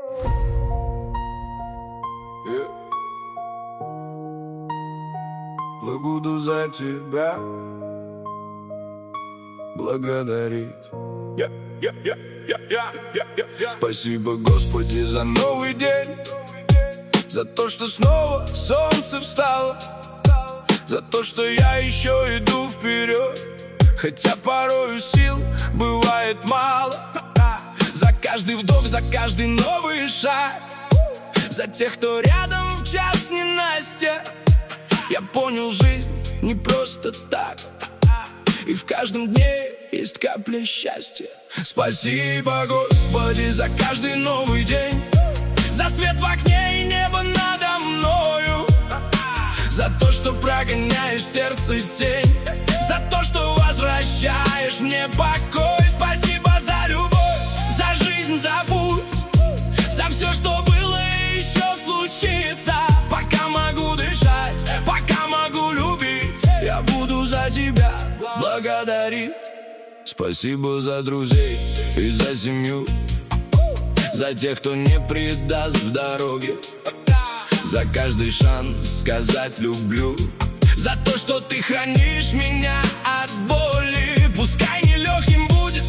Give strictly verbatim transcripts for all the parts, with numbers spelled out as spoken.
Yeah. Я буду за тебя благодарить. yeah, yeah, yeah, yeah, yeah, yeah, yeah. Спасибо, Господи, за новый день, за то, что снова солнце встало, за то, что я еще иду вперед, хотя порою сил бывает мало. За каждый вдох, за каждый новый шаг, за тех, кто рядом в час ненастья. Я понял, жизнь не просто так, и в каждом дне есть капля счастья. Спасибо, Господи, за каждый новый день, за свет в окне и небо надо мною, за то, что прогоняешь сердце тень, за то, что возвращаешь мне покой. Спасибо за любовь, за жизнь забудь, за все, что было и еще случится. Пока могу дышать, пока могу любить, я буду за тебя благодарить. Спасибо за друзей и за семью, за тех, кто не предаст в дороге, за каждый шанс сказать люблю, за то, что ты хранишь меня от боли. Пускай нелегким будет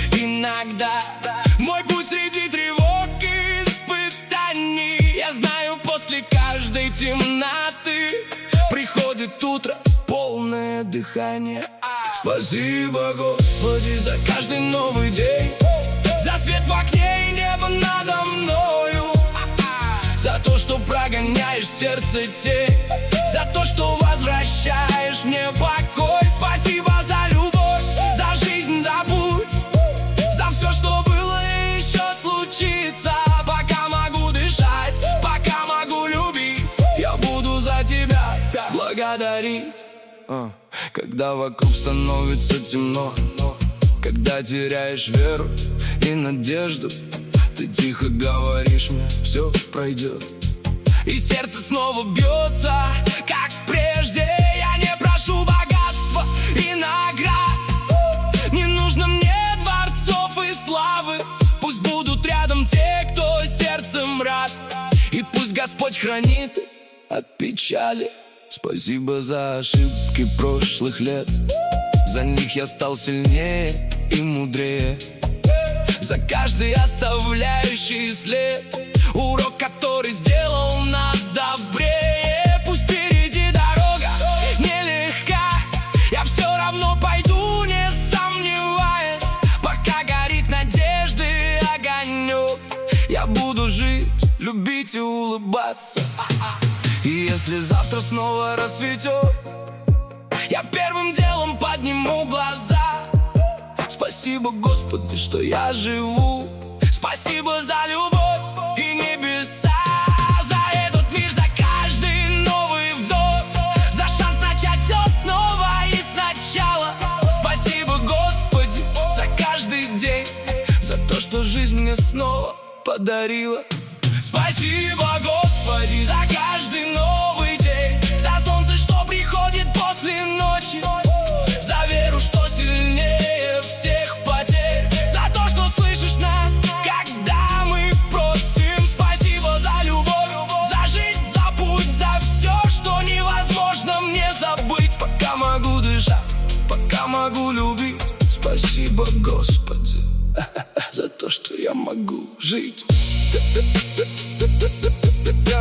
иногда мой путь среди тревог и испытаний. Я знаю, после каждой темноты приходит утро, полное дыхание. Спасибо, Господи, за каждый новый день, за свет в окне и небо надо мною, за то, что прогоняешь сердце тень, за то, что возвращаешь мне покой. Спасибо за любовь, за жизнь забудь, за все, что было и еще случится. Пока могу дышать, пока могу любить, я буду за тебя благодарить. а, Когда вокруг становится темно, когда теряешь веру и надежду, ты тихо говоришь мне, все пройдет, и сердце снова бьется, как прежде. Я не прошу богатства и наград, не нужно мне дворцов и славы. Пусть будут рядом те, кто сердцем рад, и пусть Господь хранит от печали. Спасибо за ошибки прошлых лет, за них я стал сильнее и мудрее, за каждый оставляющий след, урок, который сделал нас добрее. Пусть впереди дорога нелегка, я все равно пойду, не сомневаясь. Пока горит надежды огонек, я буду жить, любить и улыбаться. И если завтра снова рассветет, я первым делом подниму глаза. Спасибо, Господи, что я живу. Спасибо за любовь и небеса, за этот мир, за каждый новый вдох, за шанс начать все снова и сначала. Спасибо, Господи, за каждый день, за то, что жизнь мне снова подарила. Спасибо, Господи, за каждый новый день, за солнце, что приходит после ночи, за веру, что сильнее всех потерь, за то, что слышишь нас, когда мы просим. Спасибо за любовь, за жизнь забудь, за все, что невозможно мне забыть. Пока могу дышать, пока могу любить. Спасибо, Господи, за то, что я могу жить.